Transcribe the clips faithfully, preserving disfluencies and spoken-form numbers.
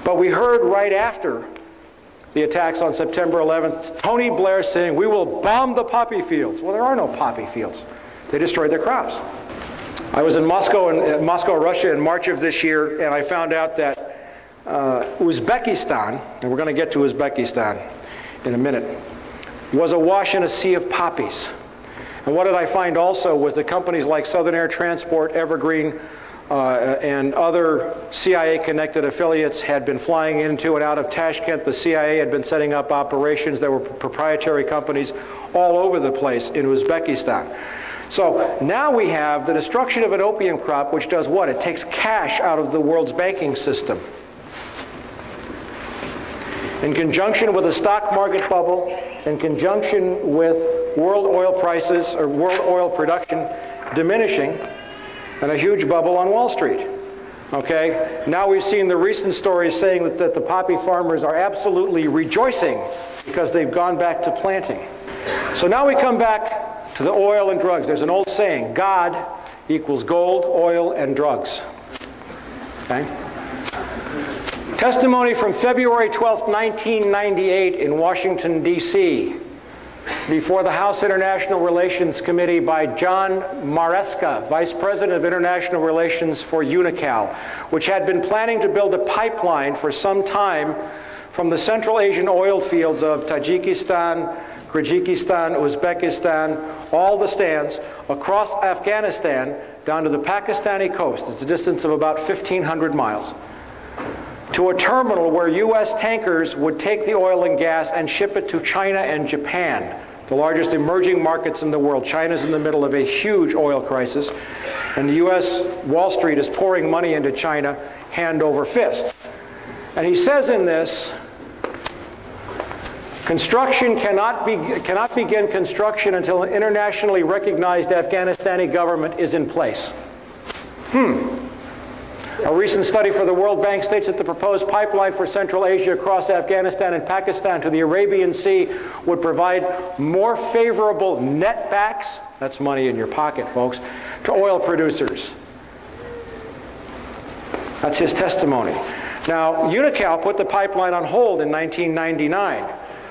But we heard right after the attacks on September eleventh, Tony Blair saying, we will bomb the poppy fields. Well, there are no poppy fields. They destroyed their crops. I was in Moscow, in, in Moscow, Russia in March of this year, and I found out that uh, Uzbekistan, and we're going to get to Uzbekistan in a minute, was awash in a sea of poppies. And what did I find also was that companies like Southern Air Transport, Evergreen, uh, and other C I A-connected affiliates had been flying into and out of Tashkent. The C I A had been setting up operations. There were proprietary companies all over the place in Uzbekistan. So now we have the destruction of an opium crop, which does what? It takes cash out of the world's banking system. In conjunction with a stock market bubble, in conjunction with world oil prices or world oil production diminishing, and a huge bubble on Wall Street. Okay? Now we've seen the recent stories saying that, that the poppy farmers are absolutely rejoicing because they've gone back to planting. So now we come back to the oil and drugs. There's an old saying, God equals gold, oil, and drugs. Okay? Testimony from February twelfth, nineteen ninety-eight in Washington, D C before the House International Relations Committee by John Maresca, Vice President of International Relations for UNICAL, which had been planning to build a pipeline for some time from the Central Asian oil fields of Tajikistan, Kyrgyzstan, Uzbekistan, all the stands, across Afghanistan down to the Pakistani coast. It's a distance of about fifteen hundred miles. To a terminal where U S tankers would take the oil and gas and ship it to China and Japan, the largest emerging markets in the world. China's in the middle of a huge oil crisis, and the U S Wall Street is pouring money into China hand over fist. And he says in this, construction cannot, be, cannot begin construction until an internationally recognized Afghanistani government is in place. Hmm. A recent study for the World Bank states that the proposed pipeline for Central Asia across Afghanistan and Pakistan to the Arabian Sea would provide more favorable netbacks, that's money in your pocket, folks, to oil producers. That's his testimony. Now, UNICAL put the pipeline on hold in nineteen ninety-nine.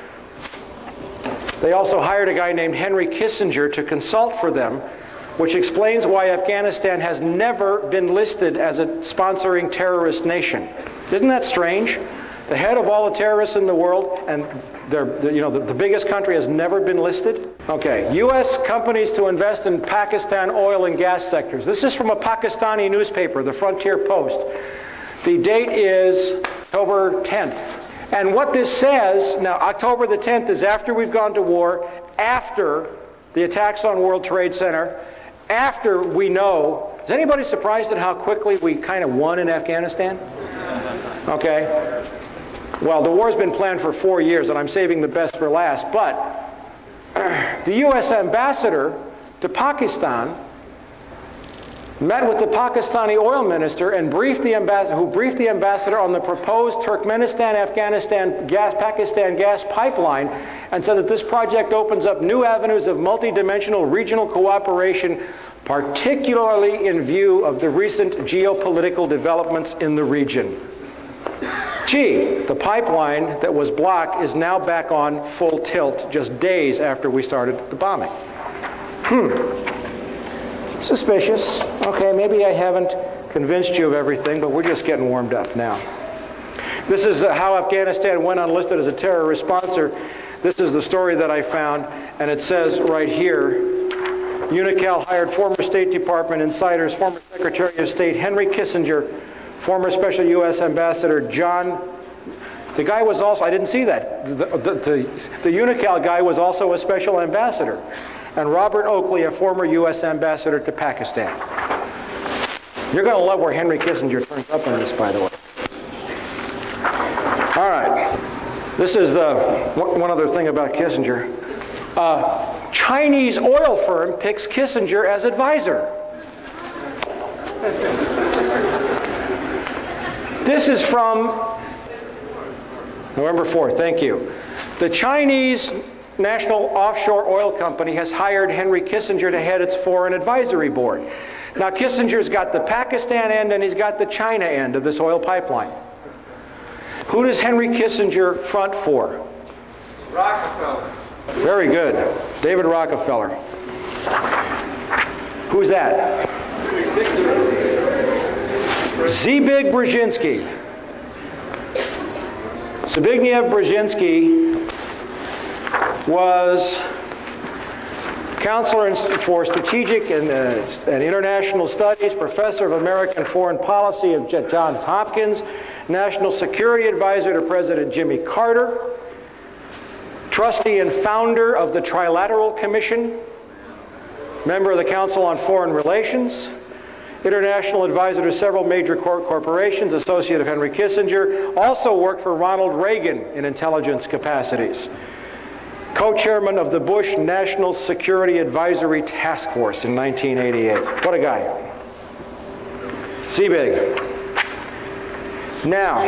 They also hired a guy named Henry Kissinger to consult for them, which explains why Afghanistan has never been listed as a sponsoring terrorist nation. Isn't that strange? The head of all the terrorists in the world, and they're, you know, the, the biggest country has never been listed? Okay, U S companies to invest in Pakistan oil and gas sectors. This is from a Pakistani newspaper, the Frontier Post. The date is October tenth. And what this says, now October the tenth is after we've gone to war, after the attacks on World Trade Center, after we know, is anybody surprised at how quickly we kind of won in Afghanistan? Okay. Well, the war's been planned for four years, and I'm saving the best for last, but the U S ambassador to Pakistan met with the Pakistani oil minister and briefed the ambassador, who briefed the ambassador on the proposed Turkmenistan-Afghanistan gas, Pakistan gas pipeline, and said that this project opens up new avenues of multidimensional regional cooperation, particularly in view of the recent geopolitical developments in the region. Gee, the pipeline that was blocked is now back on full tilt just days after we started the bombing. Hmm. Suspicious. Okay, maybe I haven't convinced you of everything, but we're just getting warmed up now. This is uh, how Afghanistan went unlisted as a terrorist sponsor. This is the story that I found, and it says right here, UNICAL hired former State Department insiders, former Secretary of State Henry Kissinger, former Special U S Ambassador John, the guy was also, I didn't see that, the, the, the, the UNICAL guy was also a special ambassador, and Robert Oakley, a former U S ambassador to Pakistan. You're going to love where Henry Kissinger turns up in this, by the way. All right. This is uh, one other thing about Kissinger. Uh, Chinese oil firm picks Kissinger as advisor. This is from November fourth, thank you. The Chinese National Offshore Oil Company has hired Henry Kissinger to head its foreign advisory board. Now, Kissinger's got the Pakistan end and he's got the China end of this oil pipeline. Who does Henry Kissinger front for? Rockefeller. Very good. David Rockefeller. Who's that? Zbig Brzezinski. Zbigniew Brzezinski was counselor for strategic and, uh, and international studies, professor of American foreign policy at Johns Hopkins, national security advisor to President Jimmy Carter, trustee and founder of the Trilateral Commission, member of the Council on Foreign Relations, international advisor to several major cor corporations, associate of Henry Kissinger, also worked for Ronald Reagan in intelligence capacities, co-chairman of the Bush National Security Advisory Task Force in nineteen eighty-eight. What a guy. Zbig. Now,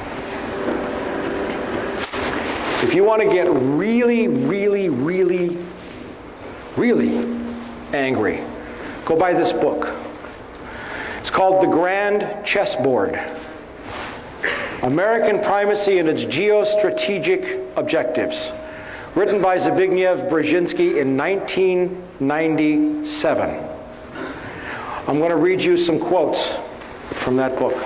if you want to get really, really, really, really angry, go buy this book. It's called The Grand Chessboard: American Primacy and Its Geostrategic Objectives, written by Zbigniew Brzezinski in nineteen ninety-seven. I'm going to read you some quotes from that book.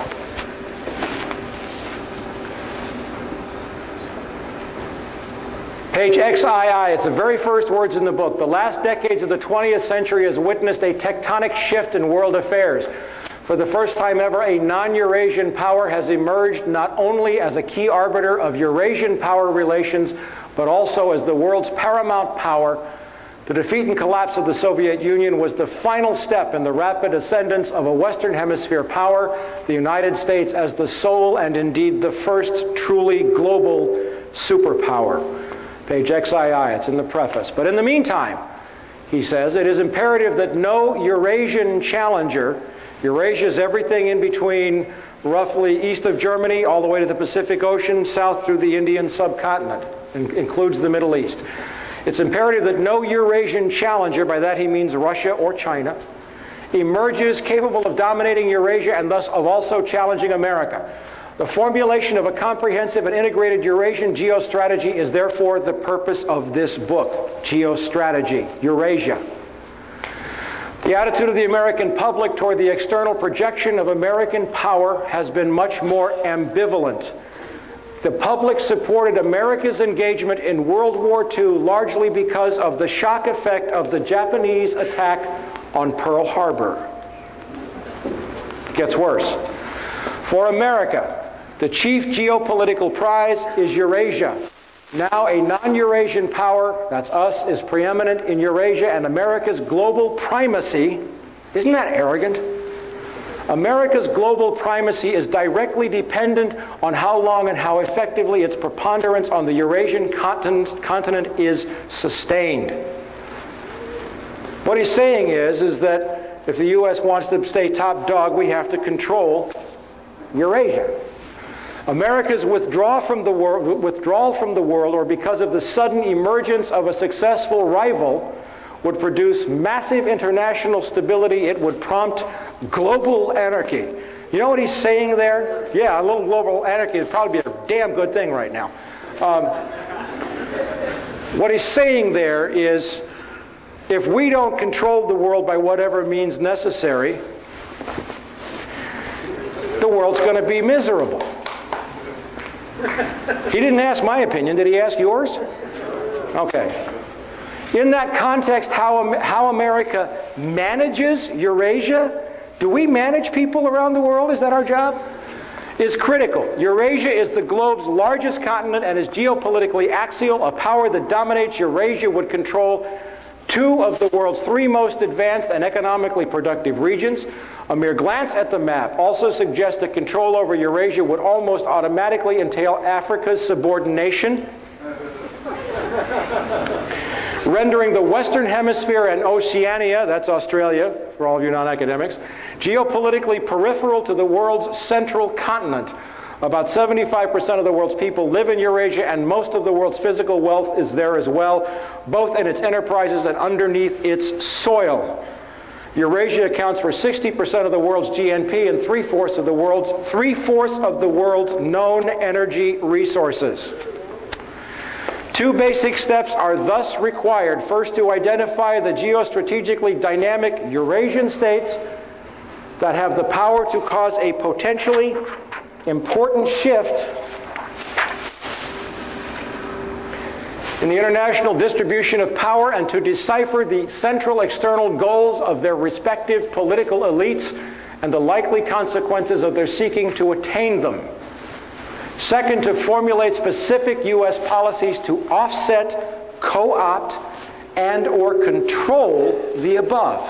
Page X I I, it's the very first words in the book. The last decades of the twentieth century has witnessed a tectonic shift in world affairs. For the first time ever, a non-Eurasian power has emerged not only as a key arbiter of Eurasian power relations, but also as the world's paramount power. The defeat and collapse of the Soviet Union was the final step in the rapid ascendance of a Western Hemisphere power, the United States, as the sole and indeed the first truly global superpower. Page X I I, it's in the preface. But in the meantime, he says, it is imperative that no Eurasian challenger, Eurasia is everything in between roughly east of Germany all the way to the Pacific Ocean, south through the Indian subcontinent, and includes the Middle East. It's imperative that no Eurasian challenger, by that he means Russia or China, emerges capable of dominating Eurasia and thus of also challenging America. The formulation of a comprehensive and integrated Eurasian geostrategy is therefore the purpose of this book, Geostrategy, Eurasia. The attitude of the American public toward the external projection of American power has been much more ambivalent. The public supported America's engagement in World War Two largely because of the shock effect of the Japanese attack on Pearl Harbor. It gets worse. For America, the chief geopolitical prize is Eurasia. Now a non-Eurasian power, that's us, is preeminent in Eurasia, and America's global primacy, isn't that arrogant? America's global primacy is directly dependent on how long and how effectively its preponderance on the Eurasian continent, continent is sustained. What he's saying is, is that if the U S wants to stay top dog, we have to control Eurasia. America's withdrawal from the world, withdrawal from the world, or because of the sudden emergence of a successful rival, would produce massive international stability. It would prompt global anarchy. You know what he's saying there? Yeah, a little global anarchy would probably be a damn good thing right now. Um, what he's saying there is, if we don't control the world by whatever means necessary, the world's going to be miserable. He didn't ask my opinion. Did he ask yours? Okay. In that context, how, how America manages Eurasia, do we manage people around the world? Is that our job? Is critical. Eurasia is the globe's largest continent and is geopolitically axial. A power that dominates Eurasia would control two of the world's three most advanced and economically productive regions. A mere glance at the map also suggests that control over Eurasia would almost automatically entail Africa's subordination, rendering the Western Hemisphere and Oceania, that's Australia for all of you non-academics, geopolitically peripheral to the world's central continent. About seventy-five percent of the world's people live in Eurasia, and most of the world's physical wealth is there as well, both in its enterprises and underneath its soil. Eurasia accounts for sixty percent of the world's G N P and three-fourths of the world's three-fourths of the world's known energy resources. Two basic steps are thus required. First, to identify the geostrategically dynamic Eurasian states that have the power to cause a potentially important shift in the international distribution of power, and to decipher the central external goals of their respective political elites and the likely consequences of their seeking to attain them. Second, to formulate specific U S policies to offset, co-opt, and or control the above.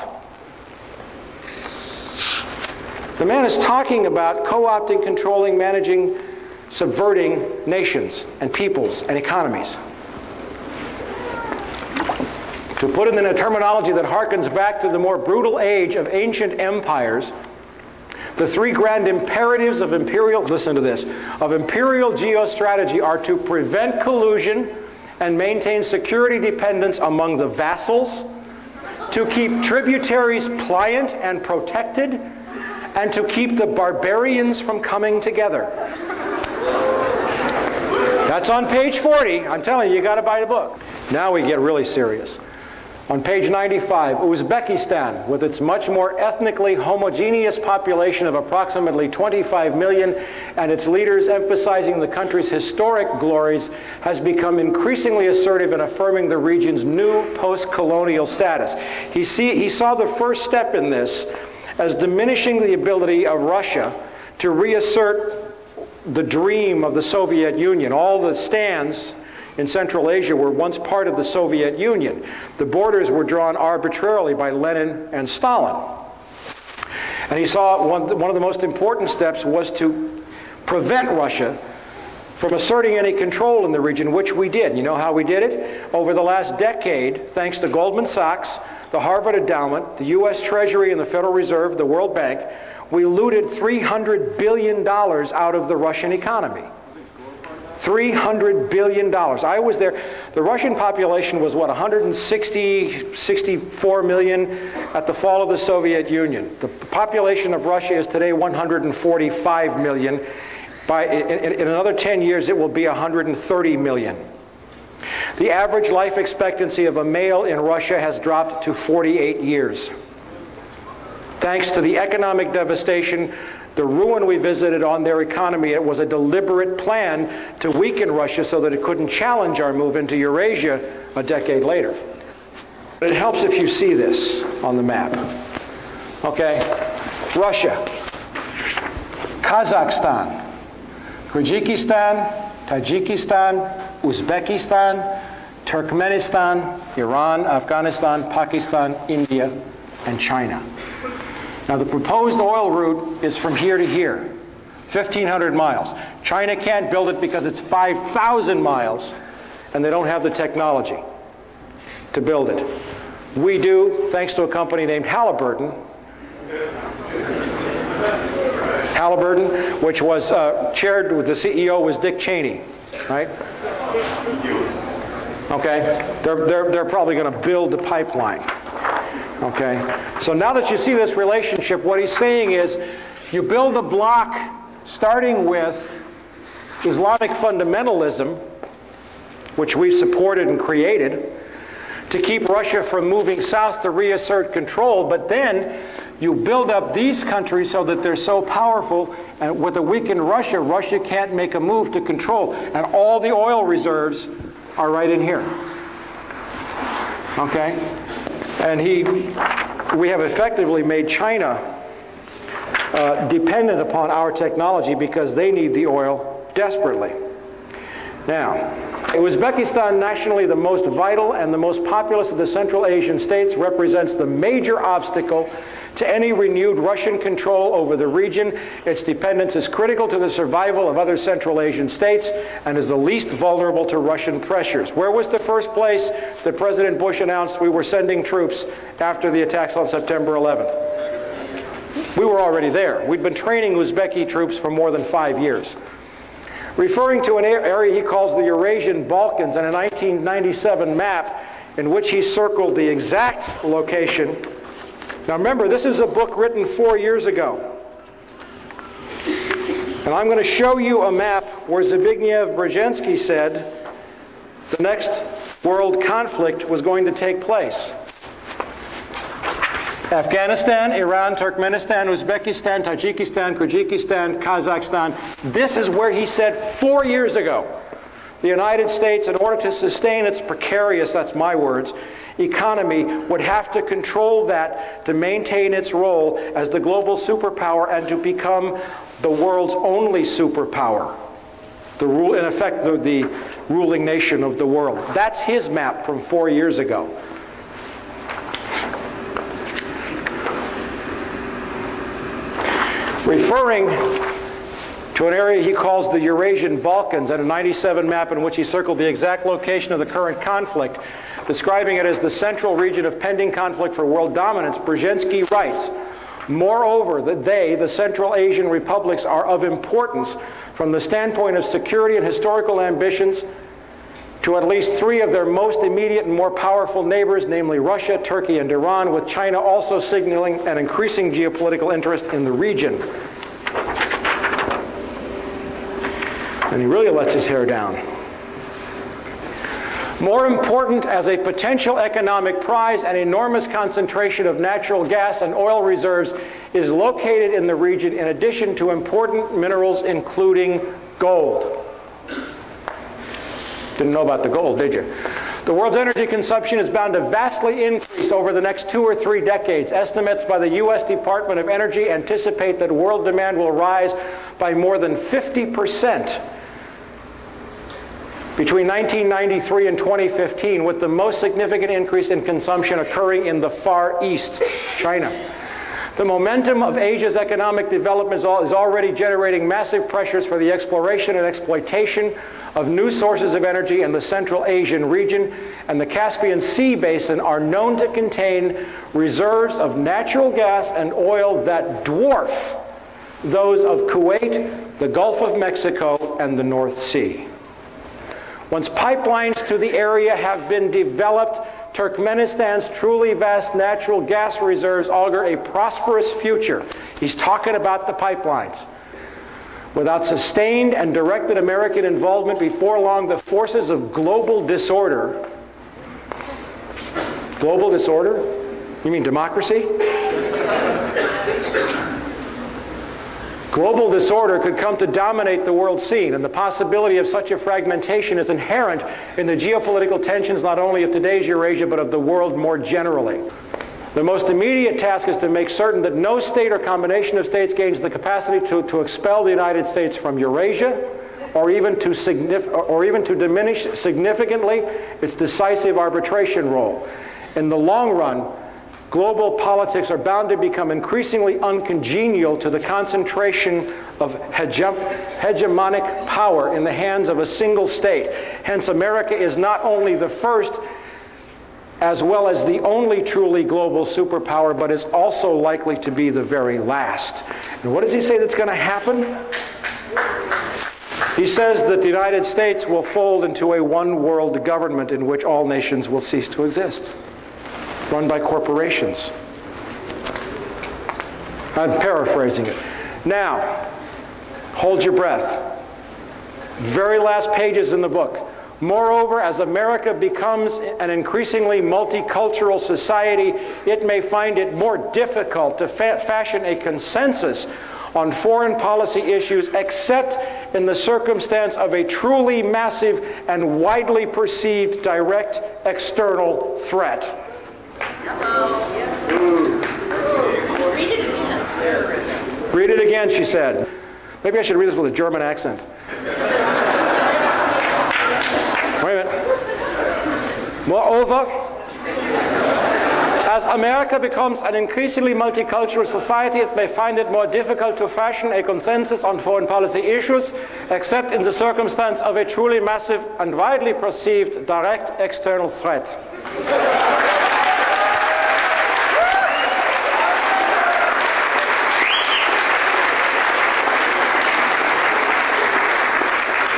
The man is talking about co-opting, controlling, managing, subverting nations and peoples and economies. To put it in a terminology that harkens back to the more brutal age of ancient empires, the three grand imperatives of imperial, listen to this, of imperial geostrategy are to prevent collusion and maintain security dependence among the vassals, to keep tributaries pliant and protected, and to keep the barbarians from coming together. That's on page forty. I'm telling you, you got to buy the book. Now we get really serious. On page ninety-five, Uzbekistan, with its much more ethnically homogeneous population of approximately twenty-five million and its leaders emphasizing the country's historic glories, has become increasingly assertive in affirming the region's new post-colonial status. He, see, he saw the first step in this as diminishing the ability of Russia to reassert the dream of the Soviet Union. All the stands in Central Asia were once part of the Soviet Union. The borders were drawn arbitrarily by Lenin and Stalin. And he saw one, one of the most important steps was to prevent Russia from asserting any control in the region, which we did. You know how we did it? Over the last decade, thanks to Goldman Sachs, the Harvard Endowment, the U S Treasury and the Federal Reserve, the World Bank, we looted three hundred billion dollars out of the Russian economy. three hundred billion dollars. I was there. The Russian population was, what, one hundred sixty, sixty-four million at the fall of the Soviet Union. The population of Russia is today one hundred forty-five million. By, in, in another ten years, it will be one hundred thirty million. The average life expectancy of a male in Russia has dropped to forty-eight years. Thanks to the economic devastation, the ruin we visited on their economy, it was a deliberate plan to weaken Russia so that it couldn't challenge our move into Eurasia a decade later. It helps if you see this on the map. Okay, Russia, Kazakhstan, Kyrgyzstan, Tajikistan, Uzbekistan, Turkmenistan, Iran, Afghanistan, Pakistan, India, and China. Now, the proposed oil route is from here to here, fifteen hundred miles. China can't build it because it's five thousand miles, and they don't have the technology to build it. We do, thanks to a company named Halliburton. Halliburton, which was uh, chaired with the C E O was Dick Cheney, right? Okay, they're, they're, they're probably going to build the pipeline. Okay, so now that you see this relationship, what he's saying is you build a block starting with Islamic fundamentalism, which we've supported and created, to keep Russia from moving south to reassert control, but then you build up these countries so that they're so powerful, and with a weakened Russia, Russia can't make a move to control, and all the oil reserves are right in here. Okay? And he, we have effectively made China uh, dependent upon our technology because they need the oil desperately. Now, Uzbekistan, nationally the most vital and the most populous of the Central Asian states, represents the major obstacle to any renewed Russian control over the region. Its dependence is critical to the survival of other Central Asian states and is the least vulnerable to Russian pressures. Where was the first place that President Bush announced we were sending troops after the attacks on September eleventh? We were already there. We'd been training Uzbeki troops for more than five years. Referring to an area he calls the Eurasian Balkans on a nineteen ninety-seven map in which he circled the exact location Now remember, this is a book written four years ago. And I'm going to show you a map where Zbigniew Brzezinski said the next world conflict was going to take place. Afghanistan, Iran, Turkmenistan, Uzbekistan, Tajikistan, Kyrgyzstan, Kazakhstan. This is where he said four years ago the United States, in order to sustain its precarious, that's my words, economy, would have to control that to maintain its role as the global superpower and to become the world's only superpower. The rule, in effect, the, the ruling nation of the world. That's his map from four years ago. Referring to an area he calls the Eurasian Balkans, and a ninety-seven map in which he circled the exact location of the current conflict, describing it as the central region of pending conflict for world dominance, Brzezinski writes, moreover, that they, the Central Asian republics, are of importance from the standpoint of security and historical ambitions to at least three of their most immediate and more powerful neighbors, namely Russia, Turkey, and Iran, with China also signaling an increasing geopolitical interest in the region. And he really lets his hair down. More important as a potential economic prize, an enormous concentration of natural gas and oil reserves is located in the region, in addition to important minerals including gold. Didn't know about the gold, did you? The world's energy consumption is bound to vastly increase over the next two or three decades. Estimates by the U S Department of Energy anticipate that world demand will rise by more than fifty percent between nineteen ninety-three and twenty fifteen, with the most significant increase in consumption occurring in the Far East, China. The momentum of Asia's economic development is already generating massive pressures for the exploration and exploitation of new sources of energy in the Central Asian region, and the Caspian Sea basin are known to contain reserves of natural gas and oil that dwarf those of Kuwait, the Gulf of Mexico, and the North Sea. Once pipelines to the area have been developed, Turkmenistan's truly vast natural gas reserves augur a prosperous future. He's talking about the pipelines. Without sustained and directed American involvement, before long, the forces of global disorder. Global disorder? You mean democracy? Global disorder could come to dominate the world scene, and the possibility of such a fragmentation is inherent in the geopolitical tensions not only of today's Eurasia, but of the world more generally. The most immediate task is to make certain that no state or combination of states gains the capacity to, to expel the United States from Eurasia, or even to signif- or even to diminish significantly its decisive arbitration role. In the long run, global politics are bound to become increasingly uncongenial to the concentration of hege- hegemonic power in the hands of a single state. Hence, America is not only the first, as well as the only truly global superpower, but is also likely to be the very last. And what does he say that's going to happen? He says that the United States will fold into a one-world government in which all nations will cease to exist, run by corporations. I'm paraphrasing it. Now, hold your breath. Very last pages in the book. Moreover, as America becomes an increasingly multicultural society, it may find it more difficult to fa- fashion a consensus on foreign policy issues, except in the circumstance of a truly massive and widely perceived direct external threat. Read it again. Read it again, she said. Maybe I should read this with a German accent. Wait a minute. Moreover, as America becomes an increasingly multicultural society, it may find it more difficult to fashion a consensus on foreign policy issues, except in the circumstance of a truly massive and widely perceived direct external threat.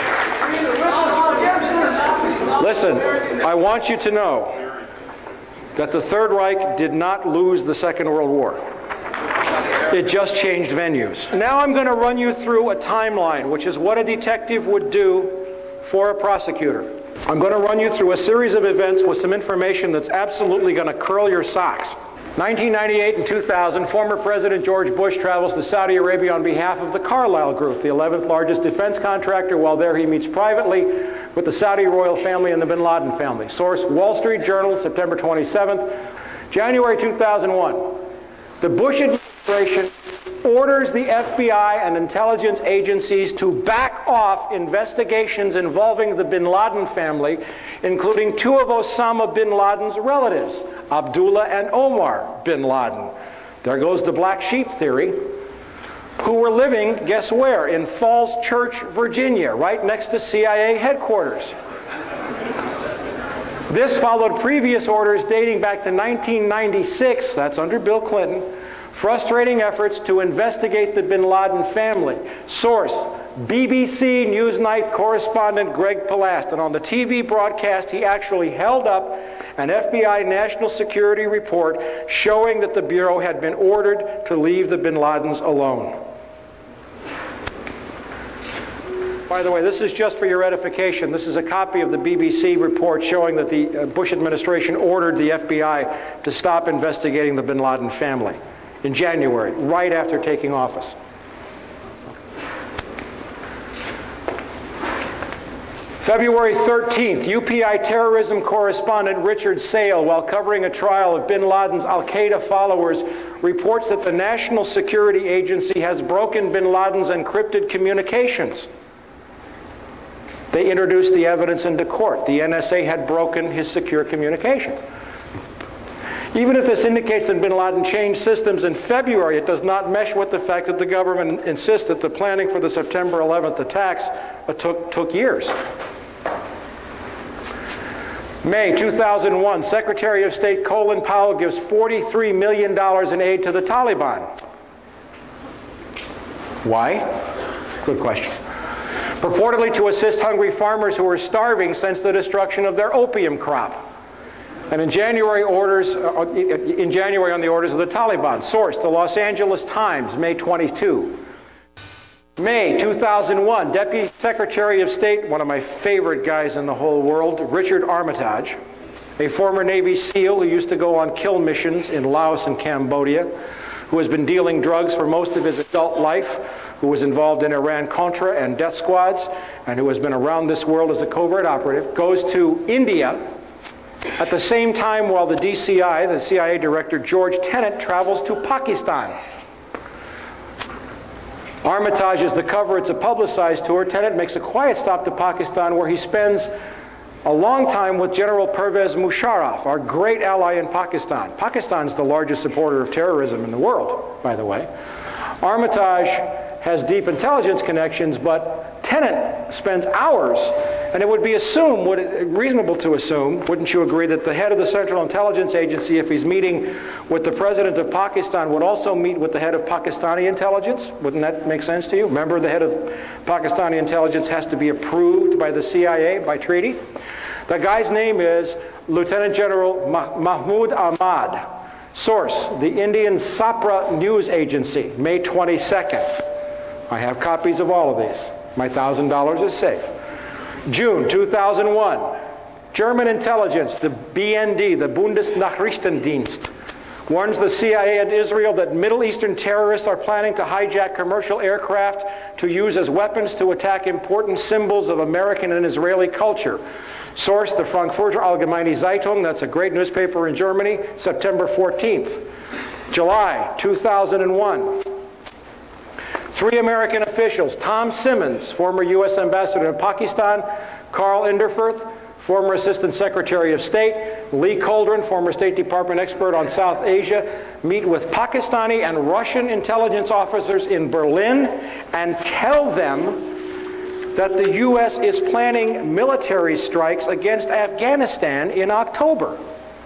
Listen, I want you to know that the Third Reich did not lose the Second World War. It just changed venues. Now I'm going to run you through a timeline, which is what a detective would do for a prosecutor. I'm going to run you through a series of events with some information that's absolutely going to curl your socks. nineteen ninety-eight and two thousand, former President George Bush travels to Saudi Arabia on behalf of the Carlyle Group, the eleventh largest defense contractor. While there, he meets privately with the Saudi royal family and the bin Laden family. Source, Wall Street Journal, September twenty-seventh. January two thousand one, the Bush administration orders the F B I and intelligence agencies to back off investigations involving the bin Laden family, including two of Osama bin Laden's relatives, Abdullah and Omar bin Laden. There goes the black sheep theory, who were living, guess where? In Falls Church, Virginia, right next to C I A headquarters. This followed previous orders dating back to nineteen ninety-six, that's under Bill Clinton, frustrating efforts to investigate the bin Laden family. Source, B B C Newsnight correspondent Greg Palast. And on the T V broadcast, he actually held up an F B I national security report showing that the Bureau had been ordered to leave the bin Ladens alone. By the way, this is just for your edification. This is a copy of the B B C report showing that the Bush administration ordered the F B I to stop investigating the bin Laden family in January, right after taking office. February thirteenth, U P I terrorism correspondent Richard Sale, while covering a trial of bin Laden's al-Qaeda followers, reports that the National Security Agency has broken bin Laden's encrypted communications. They introduced the evidence into court. The N S A had broken his secure communications. Even if this indicates that bin Laden changed systems in February, it does not mesh with the fact that the government insists that the planning for the September eleventh attacks took, took years. May two thousand one, Secretary of State Colin Powell gives forty-three million dollars in aid to the Taliban. Why? Good question. Purportedly to assist hungry farmers who are starving since the destruction of their opium crop. And in January, orders, uh, in January on the orders of the Taliban. Source, the Los Angeles Times, May twenty-second. May two thousand one, Deputy Secretary of State, one of my favorite guys in the whole world, Richard Armitage, a former Navy SEAL who used to go on kill missions in Laos and Cambodia, who has been dealing drugs for most of his adult life, who was involved in Iran-Contra and death squads, and who has been around this world as a covert operative, goes to India at the same time while the D C I, the C I A director George Tenet, travels to Pakistan. Armitage is the cover. It's a publicized tour. Tenet makes a quiet stop to Pakistan where he spends a long time with General Pervez Musharraf, our great ally in Pakistan. Pakistan's the largest supporter of terrorism in the world, by the way. Armitage has deep intelligence connections, but Tenet spends hours, and it would be assumed, would it, reasonable to assume, wouldn't you agree, that the head of the Central Intelligence Agency, if he's meeting with the president of Pakistan, would also meet with the head of Pakistani intelligence? Wouldn't that make sense to you? Remember, the head of Pakistani intelligence has to be approved by the C I A by treaty. The guy's name is Lieutenant General Mah Mahmood Ahmad. Source, the Indian Sapra News Agency, May twenty-second. I have copies of all of these. My one thousand dollars is safe. June two thousand one, German intelligence, the B N D, the Bundesnachrichtendienst, warns the C I A and Israel that Middle Eastern terrorists are planning to hijack commercial aircraft to use as weapons to attack important symbols of American and Israeli culture. Source, the Frankfurter Allgemeine Zeitung, that's a great newspaper in Germany, September fourteenth. July two thousand one. Three American officials, Tom Simmons, former U S ambassador to Pakistan, Carl Inderfurth, former Assistant Secretary of State, Lee Coldren, former State Department expert on South Asia, meet with Pakistani and Russian intelligence officers in Berlin and tell them that the U S is planning military strikes against Afghanistan in October.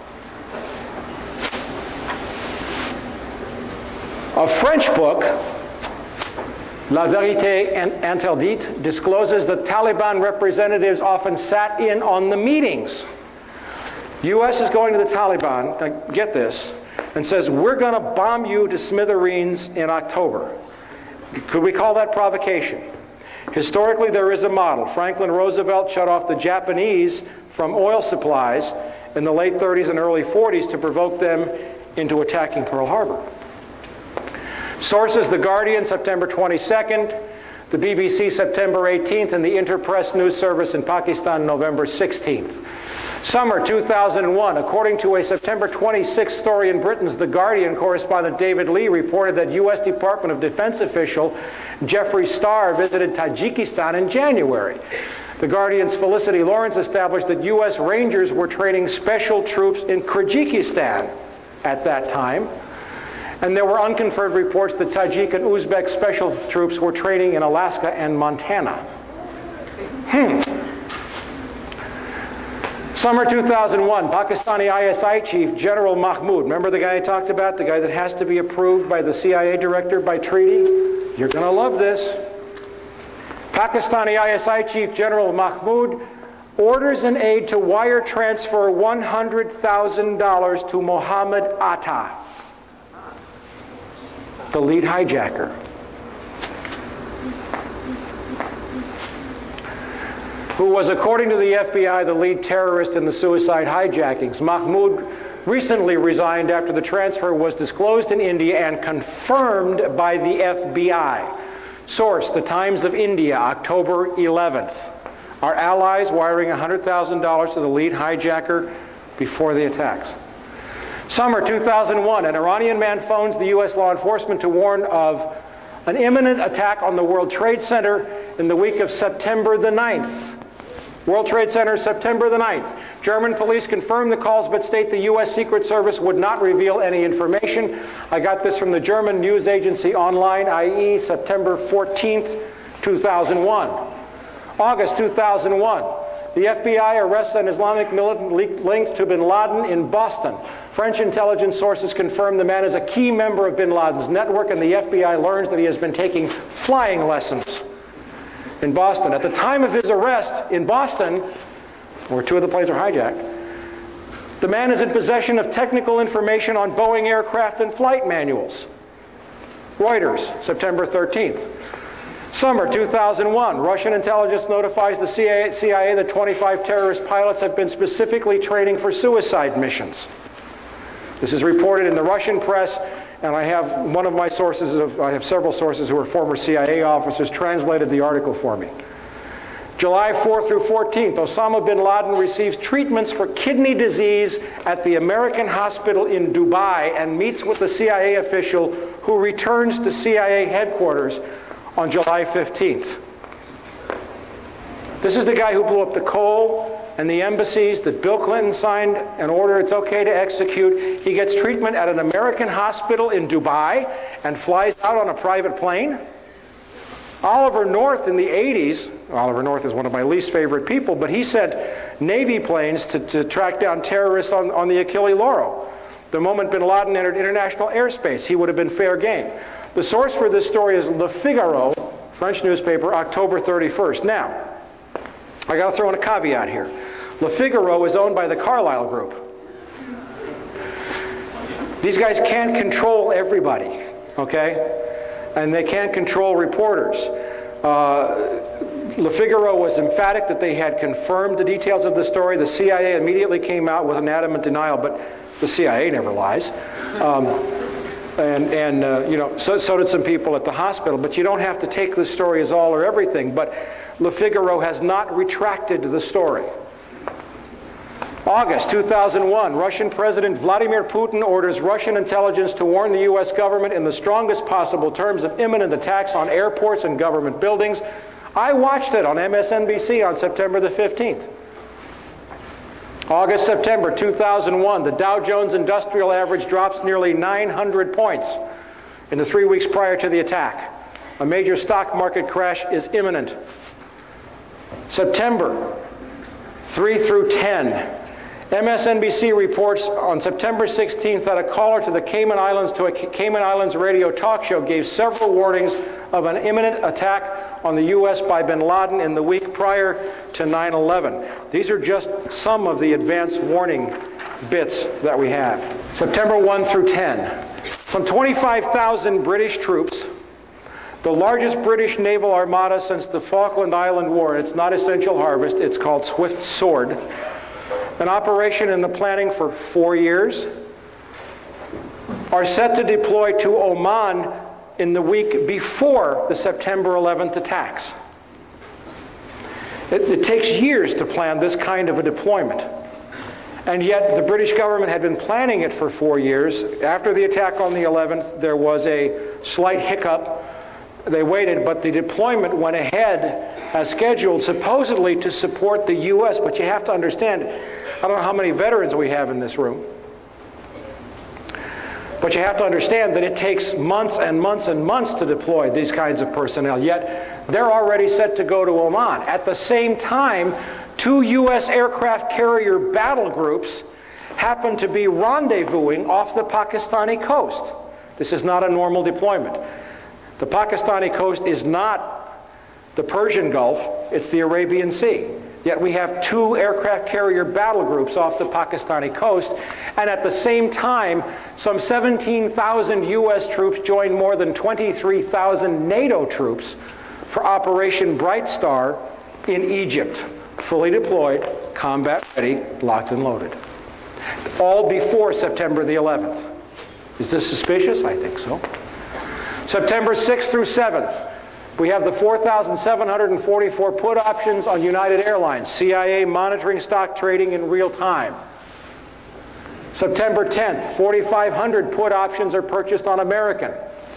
A French book, La Vérité Interdite, discloses that Taliban representatives often sat in on the meetings. U S is going to the Taliban, now get this, and says, we're going to bomb you to smithereens in October. Could we call that provocation? Historically, there is a model. Franklin Roosevelt shut off the Japanese from oil supplies in the late thirties and early forties to provoke them into attacking Pearl Harbor. Sources: The Guardian, September twenty-second, the B B C, September eighteenth, and the Interpress News Service in Pakistan, November sixteenth. Summer two thousand one, according to a September twenty-sixth story in Britain's The Guardian, correspondent David Lee reported that U S Department of Defense official Jeffrey Starr visited Tajikistan in January. The Guardian's Felicity Lawrence established that U S Rangers were training special troops in Kyrgyzstan at that time. And there were unconfirmed reports that Tajik and Uzbek special troops were training in Alaska and Montana. Hmm. Summer two thousand one, Pakistani I S I chief General Mahmoud, remember the guy I talked about, the guy that has to be approved by the C I A director by treaty? You're going to love this. Pakistani I S I chief General Mahmoud orders an aide to wire transfer one hundred thousand dollars to Mohammed Atta, the lead hijacker. Who was, according to the F B I, the lead terrorist in the suicide hijackings. Mahmoud recently resigned after the transfer was disclosed in India and confirmed by the F B I. Source: The Times of India, October eleventh. Our allies wiring one hundred thousand dollars to the lead hijacker before the attacks. Summer two thousand one, an Iranian man phones the U S law enforcement to warn of an imminent attack on the World Trade Center in the week of September the ninth. World Trade Center, September the ninth. German police confirmed the calls but state the U S Secret Service would not reveal any information. I got this from the German news agency Online, that is September fourteenth, two thousand one. August two thousand one. The F B I arrests an Islamic militant linked to bin Laden in Boston. French intelligence sources confirm the man is a key member of bin Laden's network, and the F B I learns that he has been taking flying lessons in Boston. At the time of his arrest in Boston, where two of the planes were hijacked, the man is in possession of technical information on Boeing aircraft and flight manuals. Reuters, September thirteenth. Summer two thousand one, Russian intelligence notifies the C I A that twenty-five terrorist pilots have been specifically training for suicide missions. This is reported in the Russian press, and I have one of my sources, of, I have several sources who are former C I A officers, translated the article for me. July fourth through fourteenth, Osama bin Laden receives treatments for kidney disease at the American hospital in Dubai and meets with the C I A official who returns to C I A headquarters on July fifteenth. This is the guy who blew up the Cole and the embassies that Bill Clinton signed an order it's okay to execute. He gets treatment at an American hospital in Dubai and flies out on a private plane. Oliver North in the eighties, Oliver North is one of my least favorite people, but he sent Navy planes to, to track down terrorists on, on the Achille Lauro. The moment bin Laden entered international airspace, he would have been fair game. The source for this story is Le Figaro, French newspaper, October thirty-first. Now, I got to throw in a caveat here. Le Figaro is owned by the Carlyle Group. These guys can't control everybody, okay? And they can't control reporters. Uh, Le Figaro was emphatic that they had confirmed the details of the story. The C I A immediately came out with an adamant denial, but the C I A never lies. Um, And, and uh, you know, so, so did some people at the hospital. But you don't have to take this story as all or everything. But Le Figaro has not retracted the story. August two thousand one, Russian President Vladimir Putin orders Russian intelligence to warn the U S government in the strongest possible terms of imminent attacks on airports and government buildings. I watched it on M S N B C on September the fifteenth. August, September two thousand one, the Dow Jones Industrial Average drops nearly nine hundred points in the three weeks prior to the attack. A major stock market crash is imminent. September three through ten, M S N B C reports on September sixteenth that a caller to the Cayman Islands to a Cayman Islands radio talk show gave several warnings of an imminent attack on the U S by bin Laden in the week prior to nine eleven. These are just some of the advance warning bits that we have. September first through ten. Some twenty-five thousand British troops, the largest British naval armada since the Falkland Island War. It's not Essential Harvest, it's called Swift Sword. An operation in the planning for four years. Are set to deploy to Oman in the week before the September eleventh attacks. It, it takes years to plan this kind of a deployment. And yet the British government had been planning it for four years. After the attack on the eleventh, there was a slight hiccup. They waited, but the deployment went ahead as scheduled, supposedly to support the U S. But you have to understand, I don't know how many veterans we have in this room, but you have to understand that it takes months and months and months to deploy these kinds of personnel, yet they're already set to go to Oman. At the same time, two U S aircraft carrier battle groups happen to be rendezvousing off the Pakistani coast. This is not a normal deployment. The Pakistani coast is not the Persian Gulf, it's the Arabian Sea. Yet we have two aircraft carrier battle groups off the Pakistani coast, and at the same time, some seventeen thousand U S troops join more than twenty-three thousand NATO troops for Operation Bright Star in Egypt. Fully deployed, combat ready, locked and loaded. All before September the eleventh. Is this suspicious? I think so. September sixth through seventh. We have the four thousand seven hundred forty-four put options on United Airlines, C I A monitoring stock trading in real time. September tenth, forty-five hundred put options are purchased on American.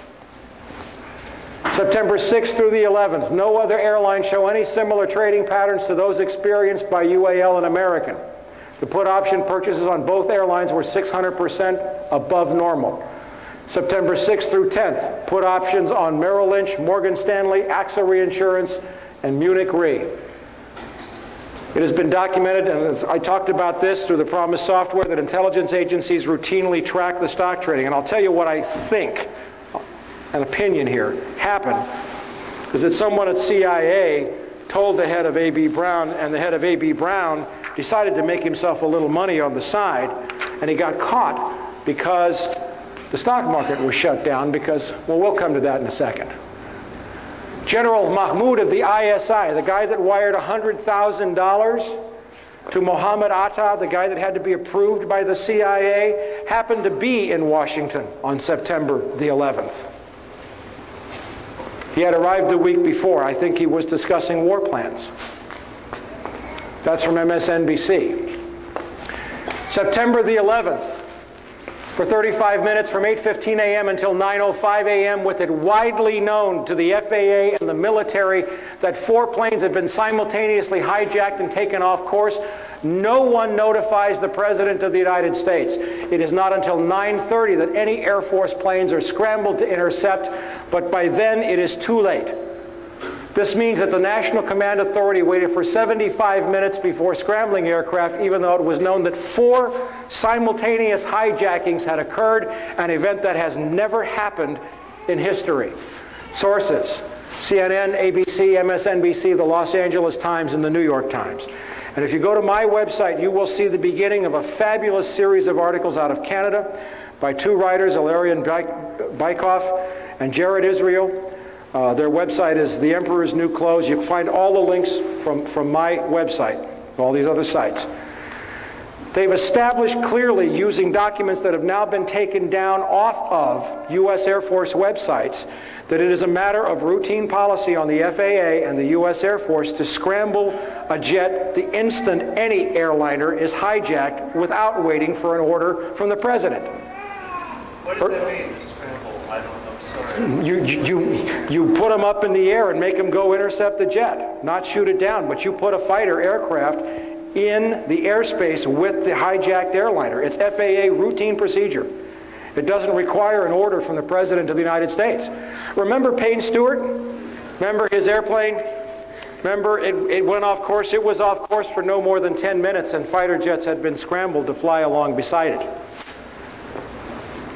September sixth through the eleventh, no other airlines show any similar trading patterns to those experienced by U A L and American. The put option purchases on both airlines were six hundred percent above normal. September sixth through tenth, put options on Merrill Lynch, Morgan Stanley, AXA Reinsurance, and Munich Re. It has been documented, and I talked about this through the PROMIS software, that intelligence agencies routinely track the stock trading. And I'll tell you what I think, an opinion here, happened, is that someone at C I A told the head of A B Brown, and the head of A B Brown decided to make himself a little money on the side, and he got caught because the stock market was shut down because, well, we'll come to that in a second. General Mahmoud of the I S I, the guy that wired one hundred thousand dollars to Mohammed Atta, the guy that had to be approved by the C I A, happened to be in Washington on September the eleventh. He had arrived a week before. I think he was discussing war plans. That's from M S N B C. September the eleventh. For thirty-five minutes from eight fifteen a m until nine oh five a m with it widely known to the F A A and the military that four planes had been simultaneously hijacked and taken off course. No one notifies the President of the United States. It is not until nine thirty that any Air Force planes are scrambled to intercept, but by then it is too late. This means that the National Command Authority waited for seventy-five minutes before scrambling aircraft, even though it was known that four simultaneous hijackings had occurred, an event that has never happened in history. Sources: C N N, A B C, M S N B C, the Los Angeles Times, and the New York Times. And if you go to my website, you will see the beginning of a fabulous series of articles out of Canada by two writers, Ilarion Bykov and Jared Israel. Uh, their website is The Emperor's New Clothes. You can find all the links from, from my website, all these other sites. They've established clearly, using documents that have now been taken down off of U S Air Force websites, that it is a matter of routine policy on the F A A and the U S Air Force to scramble a jet the instant any airliner is hijacked without waiting for an order from the President. What does that mean, to scramble? I don't know. You, you, you put them up in the air and make them go intercept the jet, not shoot it down, but you put a fighter aircraft in the airspace with the hijacked airliner. It's F A A routine procedure. It doesn't require an order from the President of the United States. Remember Payne Stewart? Remember his airplane? Remember it, it went off course? It was off course for no more than ten minutes, and fighter jets had been scrambled to fly along beside it.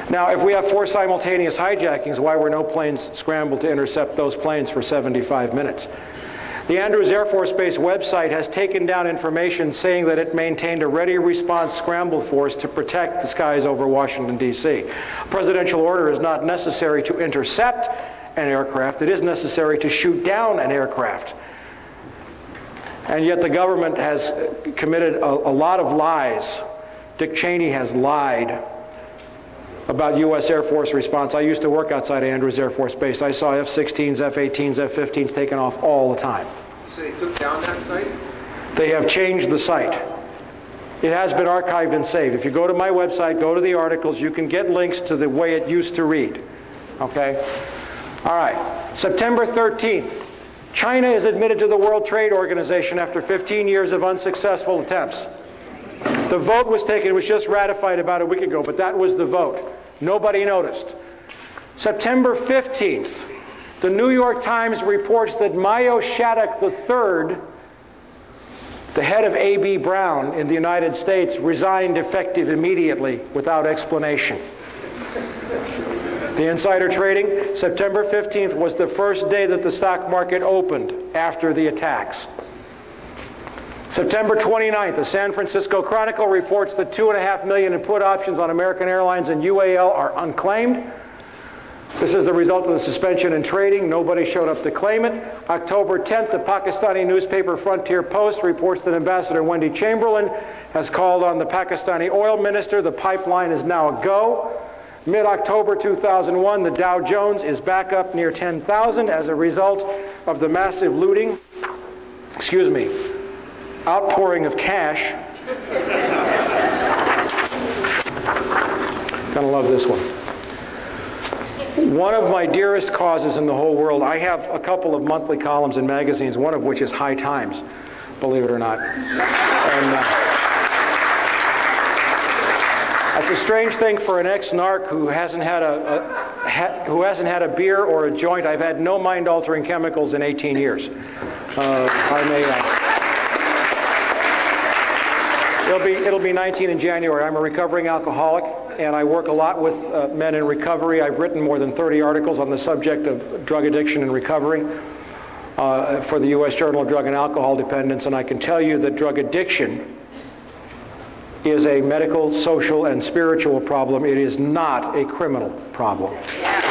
Now, if we have four simultaneous hijackings, why were no planes scrambled to intercept those planes for seventy-five minutes? The Andrews Air Force Base website has taken down information saying that it maintained a ready response scramble force to protect the skies over Washington, D C A presidential order is not necessary to intercept an aircraft. It is necessary to shoot down an aircraft. And yet the government has committed a, a lot of lies. Dick Cheney has lied about U S Air Force response. I used to work outside Andrews Air Force Base. I saw F sixteens, F eighteens, F fifteens taken off all the time. So they took down that site? They have changed the site. It has been archived and saved. If you go to my website, go to the articles, you can get links to the way it used to read. Okay? All right. September thirteenth. China is admitted to the World Trade Organization after fifteen years of unsuccessful attempts. The vote was taken, it was just ratified about a week ago, but that was the vote. Nobody noticed. September fifteenth, the New York Times reports that Mayo Shattuck the third, the head of A B Brown in the United States, resigned effective immediately without explanation. The insider trading, September fifteenth was the first day that the stock market opened after the attacks. September twenty-ninth, the San Francisco Chronicle reports that two and a half million in put options on American Airlines and U A L are unclaimed. This is the result of the suspension in trading. Nobody showed up to claim it. October tenth, the Pakistani newspaper Frontier Post reports that Ambassador Wendy Chamberlain has called on the Pakistani oil minister. The pipeline is now a go. Mid-October two thousand one, the Dow Jones is back up near ten thousand as a result of the massive looting, excuse me, outpouring of cash. Gonna love this one. One of my dearest causes in the whole world, I have a couple of monthly columns in magazines, one of which is High Times, believe it or not. And, uh, That's a strange thing for an ex-narc who hasn't had a, a ha, who hasn't had a beer or a joint. I've had no mind-altering chemicals in eighteen years. Uh, I may. Uh, it'll be it'll be nineteen in January. I'm a recovering alcoholic, and I work a lot with uh, men in recovery. I've written more than thirty articles on the subject of drug addiction and recovery uh, for the U S Journal of Drug and Alcohol Dependence, and I can tell you that drug addiction is a medical, social, and spiritual problem. It is not a criminal problem. Uh,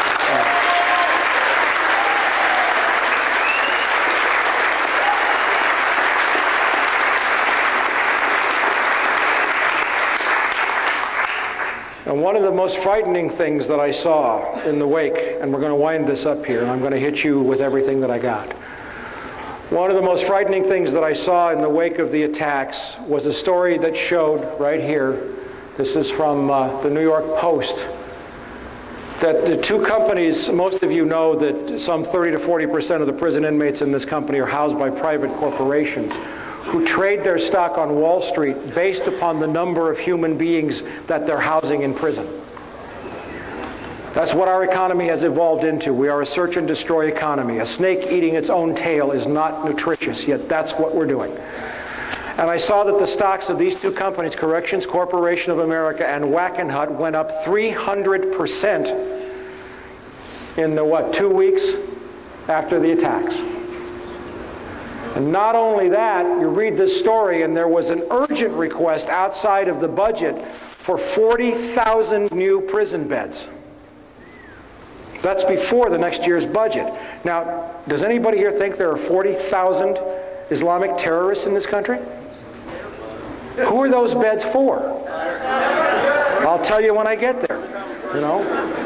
and one of the most frightening things that I saw in the wake, and we're going to wind this up here, and I'm going to hit you with everything that I got. One of the most frightening things that I saw in the wake of the attacks was a story that showed right here, this is from uh, the New York Post, that the two companies, most of you know that some thirty to forty percent of the prison inmates in this company are housed by private corporations who trade their stock on Wall Street based upon the number of human beings that they're housing in prison. That's what our economy has evolved into. We are a search and destroy economy. A snake eating its own tail is not nutritious, yet that's what we're doing. And I saw that the stocks of these two companies, Corrections Corporation of America and Wackenhut, went up three hundred percent in the, what, two weeks after the attacks. And not only that, you read this story and there was an urgent request outside of the budget for forty thousand new prison beds. That's before the next year's budget. Now, does anybody here think there are forty thousand Islamic terrorists in this country? Who are those beds for? I'll tell you when I get there, you know?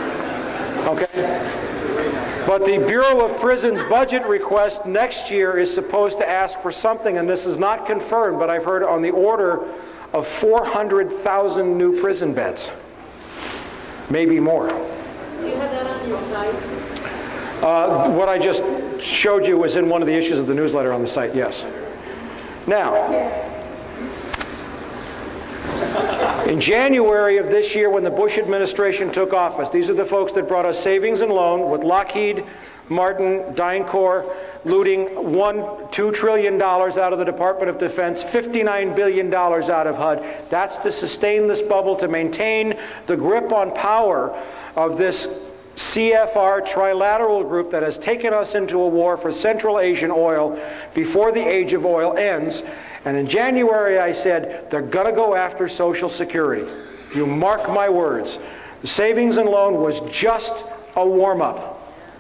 Okay? But the Bureau of Prisons budget request next year is supposed to ask for something, and this is not confirmed, but I've heard on the order of four hundred thousand new prison beds. Maybe more. Do you have that on your site? Uh, what I just showed you was in one of the issues of the newsletter on the site, yes. Now, In January of this year, when the Bush administration took office, these are the folks that brought us savings and loan with Lockheed Martin, DynCorp, looting one, two trillion dollars out of the Department of Defense, fifty-nine billion dollars out of H U D. That's to sustain this bubble, to maintain the grip on power of this C F R trilateral group that has taken us into a war for Central Asian oil before the age of oil ends. And in January I said, they're going to go after Social Security. You mark my words. The savings and loan was just a warm-up.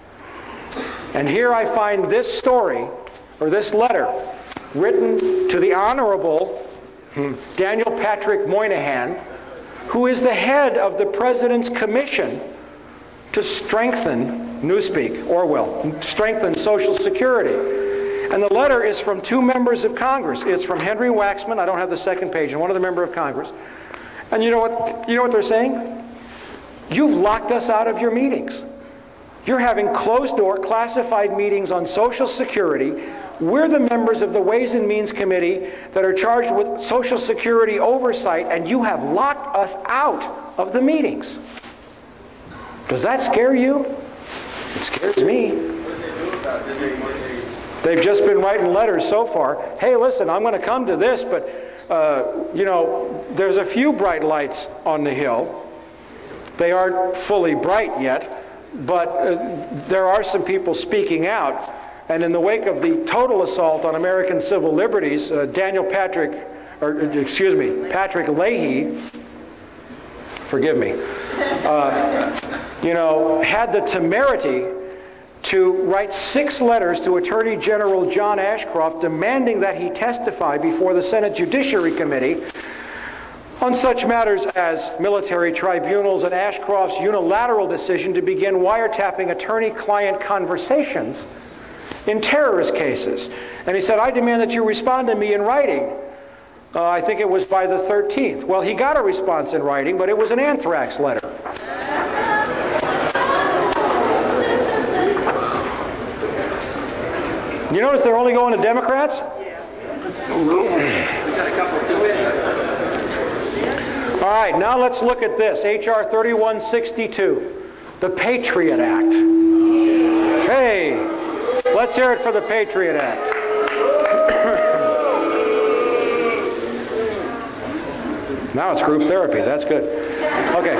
And here I find this story, or this letter, written to the Honorable Daniel Patrick Moynihan, who is the head of the President's Commission to strengthen, Newspeak, Orwell, strengthen Social Security. And the letter is from two members of Congress. It's from Henry Waxman, I don't have the second page, and one other member of Congress. And you know what, you know what they're saying? You've locked us out of your meetings. You're having closed-door, classified meetings on Social Security. We're the members of the Ways and Means Committee that are charged with Social Security oversight, and you have locked us out of the meetings. Does that scare you? It scares me. They've just been writing letters so far. Hey, listen, I'm going to come to this, but, uh, you know, there's a few bright lights on the hill. They aren't fully bright yet, but uh, there are some people speaking out. And in the wake of the total assault on American civil liberties, uh, Daniel Patrick, or excuse me, Patrick Leahy, forgive me, uh, you know, had the temerity to write six letters to Attorney General John Ashcroft demanding that he testify before the Senate Judiciary Committee on such matters as military tribunals and Ashcroft's unilateral decision to begin wiretapping attorney-client conversations in terrorist cases. And he said, I demand that you respond to me in writing. Uh, I think it was by the thirteenth. Well, he got a response in writing, but it was an anthrax letter. You notice they're only going to Democrats? All right, now let's look at this. H R thirty-one sixty-two, the Patriot Act. Hey, let's hear it for the Patriot Act. Now it's group therapy. That's good. Okay.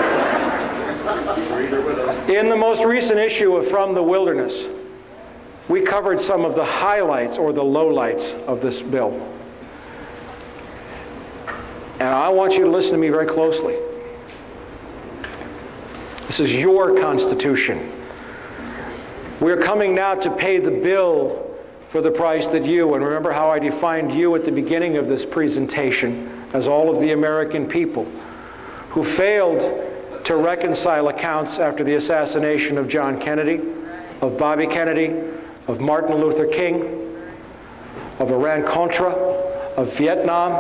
In the most recent issue of From the Wilderness, we covered some of the highlights or the lowlights of this bill. And I want you to listen to me very closely. This is your Constitution. We're coming now to pay the bill for the price that you, and remember how I defined you at the beginning of this presentation as all of the American people who failed to reconcile accounts after the assassination of John Kennedy, of Bobby Kennedy, of Martin Luther King, of Iran-Contra, of Vietnam,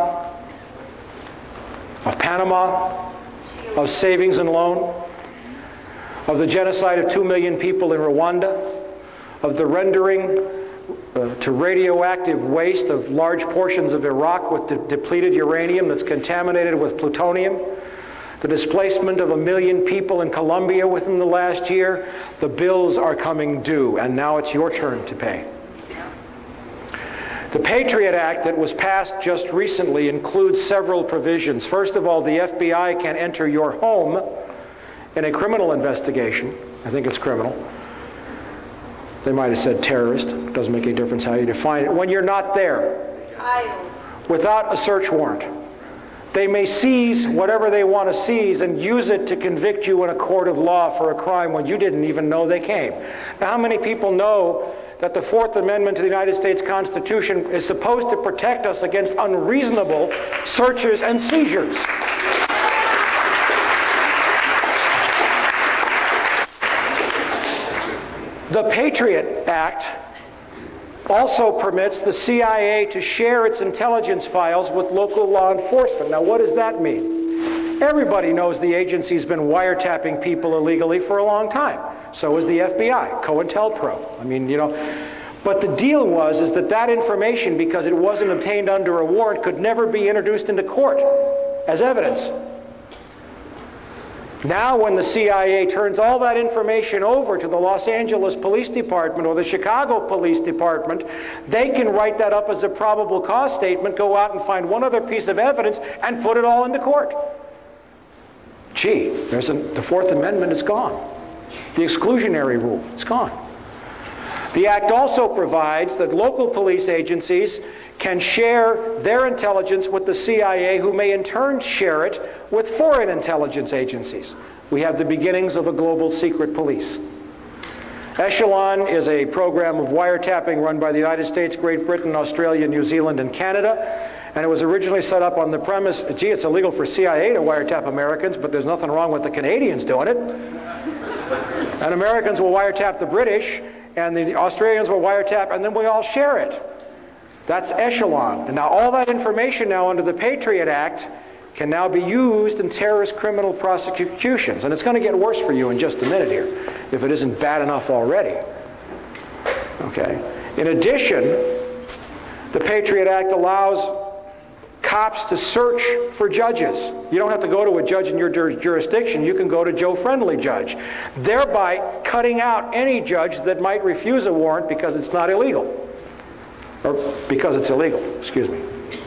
of Panama, of savings and loan, of the genocide of two million people in Rwanda, of the rendering uh, to radioactive waste of large portions of Iraq with de depleted uranium that's contaminated with plutonium, the displacement of a million people in Colombia within the last year. The bills are coming due, and now it's your turn to pay. The Patriot Act that was passed just recently includes several provisions. First of all, the F B I can enter your home in a criminal investigation. I think it's criminal. They might have said terrorist. It doesn't make any difference how you define it. When you're not there, without a search warrant. They may seize whatever they want to seize and use it to convict you in a court of law for a crime when you didn't even know they came. Now, how many people know that the Fourth Amendment to the United States Constitution is supposed to protect us against unreasonable searches and seizures? The Patriot Act also permits the C I A to share its intelligence files with local law enforcement. Now, what does that mean? Everybody knows the agency's been wiretapping people illegally for a long time. So is the F B I, COINTELPRO. I mean, you know, but the deal was is that that information, because it wasn't obtained under a warrant, could never be introduced into court as evidence. Now when the C I A turns all that information over to the Los Angeles Police Department or the Chicago Police Department, they can write that up as a probable cause statement, go out and find one other piece of evidence, and put it all into court. Gee, there's a, the Fourth Amendment is gone. The exclusionary rule is gone. The Act also provides that local police agencies can share their intelligence with the C I A, who may in turn share it with foreign intelligence agencies. We have the beginnings of a global secret police. Echelon is a program of wiretapping run by the United States, Great Britain, Australia, New Zealand, and Canada. And it was originally set up on the premise, gee, it's illegal for C I A to wiretap Americans, but there's nothing wrong with the Canadians doing it. And Americans will wiretap the British, and the Australians will wiretap, and then we all share it. That's Echelon. And now all that information now under the Patriot Act can now be used in terrorist criminal prosecutions. And it's going to get worse for you in just a minute here, if it isn't bad enough already. Okay. In addition, the Patriot Act allows cops to search for judges. You don't have to go to a judge in your jurisdiction. You can go to Joe Friendly Judge, thereby cutting out any judge that might refuse a warrant because it's not illegal. Or because it's illegal, excuse me.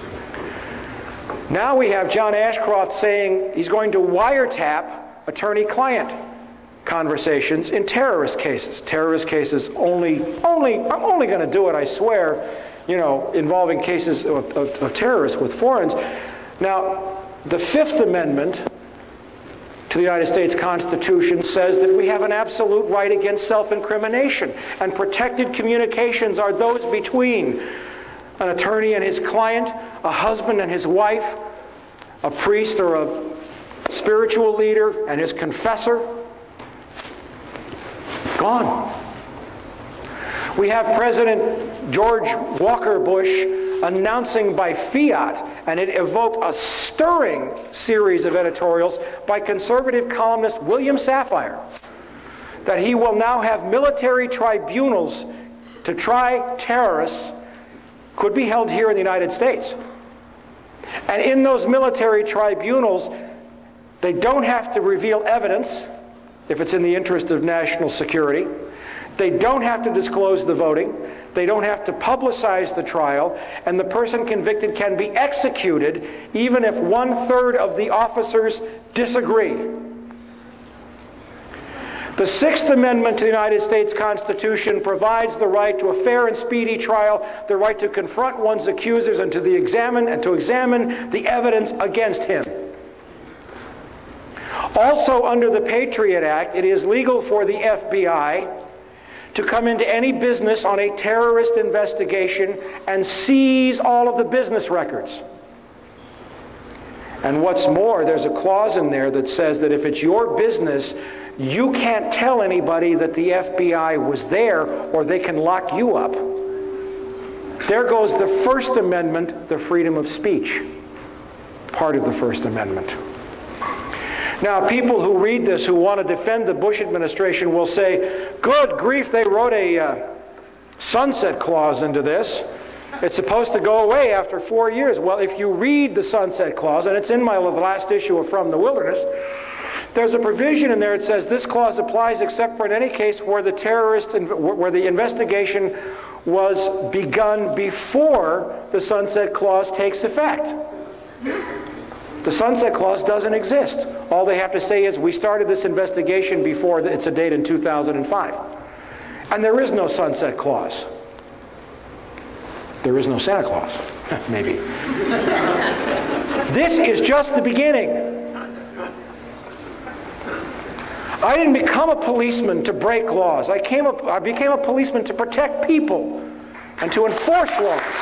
Now we have John Ashcroft saying he's going to wiretap attorney-client conversations in terrorist cases. Terrorist cases only, only, I'm only going to do it, I swear, you know, involving cases of, of, of terrorists with foreigners. Now, the Fifth Amendment to the United States Constitution says that we have an absolute right against self-incrimination, and protected communications are those between an attorney and his client, a husband and his wife, a priest or a spiritual leader and his confessor. Gone. We have President George Walker Bush announcing by fiat, and it evoked a stirring series of editorials by conservative columnist William Safire, that he will now have military tribunals to try terrorists, could be held here in the United States. And in those military tribunals, they don't have to reveal evidence if it's in the interest of national security. They don't have to disclose the voting. They don't have to publicize the trial, and the person convicted can be executed even if one-third of the officers disagree. The Sixth Amendment to the United States Constitution provides the right to a fair and speedy trial, the right to confront one's accusers and to the examine and to examine the evidence against him. Also, under the Patriot Act, it is legal for the F B I to come into any business on a terrorist investigation and seize all of the business records. And what's more, there's a clause in there that says that if it's your business, you can't tell anybody that the F B I was there, or they can lock you up. There goes the First Amendment, the freedom of speech, part of the First Amendment. Now, people who read this, who want to defend the Bush administration, will say, good grief, they wrote a uh, sunset clause into this. It's supposed to go away after four years. Well, if you read the sunset clause, and it's in my last issue of From the Wilderness, there's a provision in there that says this clause applies except for in any case where the terrorist, where the investigation was begun before the sunset clause takes effect. The sunset clause doesn't exist. All they have to say is, we started this investigation before it's a date in two thousand five. And there is no sunset clause. There is no Santa Claus, maybe. This is just the beginning. I didn't become a policeman to break laws. I, came a, I became a policeman to protect people and to enforce laws.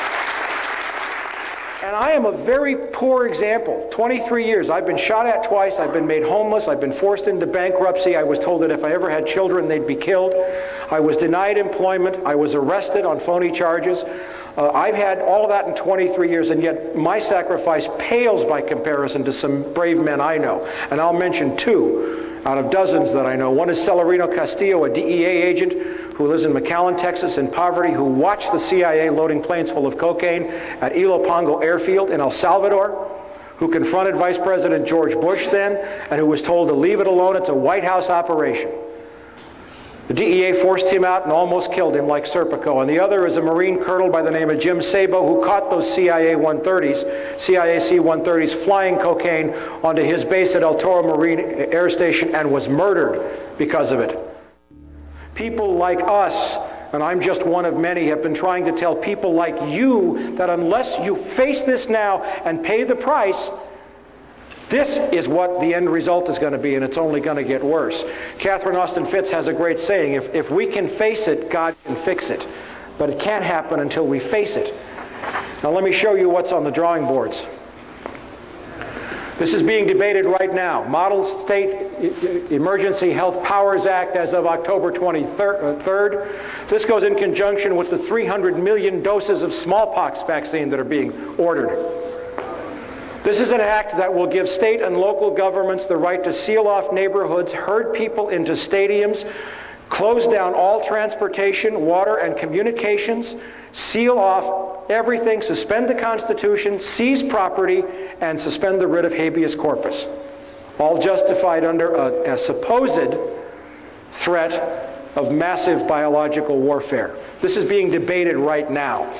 And I am a very poor example. twenty-three years. I've been shot at twice. I've been made homeless. I've been forced into bankruptcy. I was told that if I ever had children, they'd be killed. I was denied employment. I was arrested on phony charges. Uh, I've had all of that in twenty-three years, and yet my sacrifice pales by comparison to some brave men I know. And I'll mention two out of dozens that I know. One is Celerino Castillo, a D E A agent who lives in McAllen, Texas, in poverty, who watched the C I A loading planes full of cocaine at Ilopango Airfield in El Salvador, who confronted Vice President George Bush then, and who was told to leave it alone. It's a White House operation. The D E A forced him out and almost killed him like Serpico. And the other is a Marine colonel by the name of Jim Sabo, who caught those C I A one thirties, C I A C one thirties flying cocaine onto his base at El Toro Marine Air Station and was murdered because of it. People like us, and I'm just one of many, have been trying to tell people like you that unless you face this now and pay the price, this is what the end result is going to be, and it's only going to get worse. Catherine Austin Fitts has a great saying, if, if we can face it, God can fix it. But it can't happen until we face it. Now let me show you what's on the drawing boards. This is being debated right now. Model State Emergency Health Powers Act as of October twenty-third. This goes in conjunction with the three hundred million doses of smallpox vaccine that are being ordered. This is an act that will give state and local governments the right to seal off neighborhoods, herd people into stadiums, close down all transportation, water, and communications, seal off everything, suspend the Constitution, seize property, and suspend the writ of habeas corpus. All justified under a, a supposed threat of massive biological warfare. This is being debated right now.